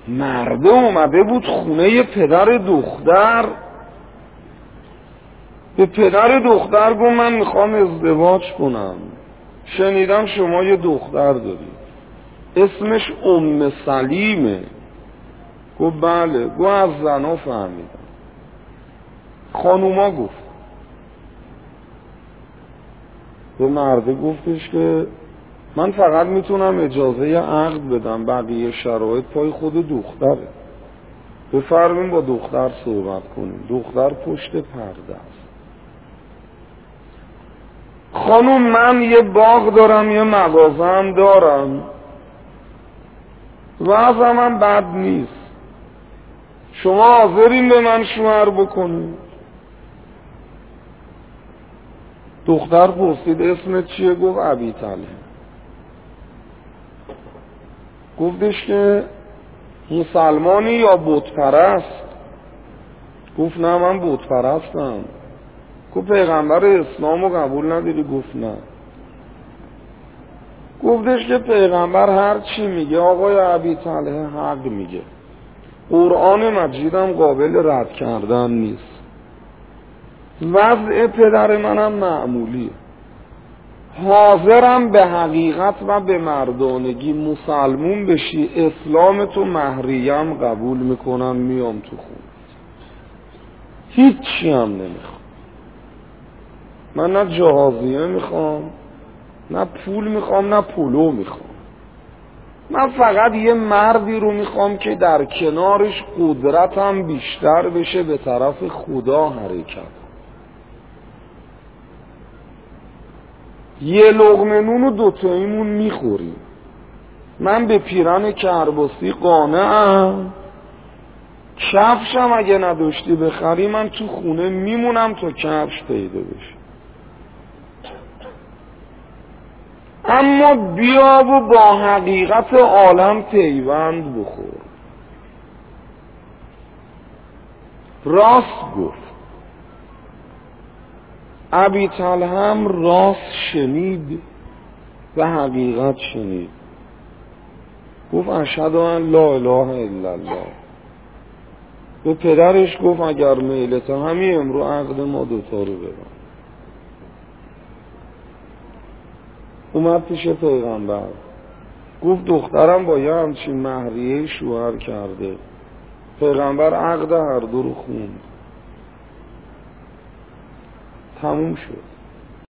مرده اومده بود خونه پدر دختر، به پدر دختر گفت من میخوام ازدواج کنم، شنیدم شما یه دختر دارید اسمش ام سلیمه. گفت بله. گفت از زنا فهمیدم. خانوما گفت. به مرده گفتش که من فقط میتونم اجازه عقد بدم، بقیه شرایط پای خود دختره، بفرمین با دختر صحبت کنیم. دختر پشت پرده است. خانوم من یه باغ دارم، یه مغازه هم دارم، وضعم هم بد نیست، شما حاضرین به من شوهر بکنید؟ دختر پرسید اسمت چیه؟ گفت ابی طلحه. گفتش که مسلمانی یا بت پرست؟ گفت نه من بت پرستم. گفت پیغمبر اسلامو قبول نداری؟ گفت نه. گفتش که پیغمبر هر چی میگه آقای ابی طلحه حق میگه، قرآن مجیدم قابل رد کردن نیست، وضع پدر منم معمولیه، حاضرم به حقیقت و به مردانگی مسلمون بشی، اسلامتو مهریم قبول میکنم، میام تو خون، هیچی هم نمیخوام، من نه جهازیه میخوام، نه پول میخوام، نه پولو میخوام، من فقط یه مردی رو میخوام که در کنارش قدرتم بیشتر بشه به طرف خدا حرکت. یه لقمه نون و دوتاییمون میخوریم، من به پیرن کرباسی قانعم، کفشم اگه نداشتی بخری من تو خونه میمونم تا کفش پیدا بشه، اما بیا و با حقیقت عالم پیوند بخور. راست گفت. ابی طلحه هم راست شنید و حقیقت شنید. گفت اشهد ان لا اله الا الله. به پدرش گفت اگر میلته همین امرو عقد ما دوتا رو ببند. اومد پیش پیغمبر گفت دخترم با یه همچین مهریه شوهر کرده. پیغمبر عقد هر دو رو خوند، تموم شد.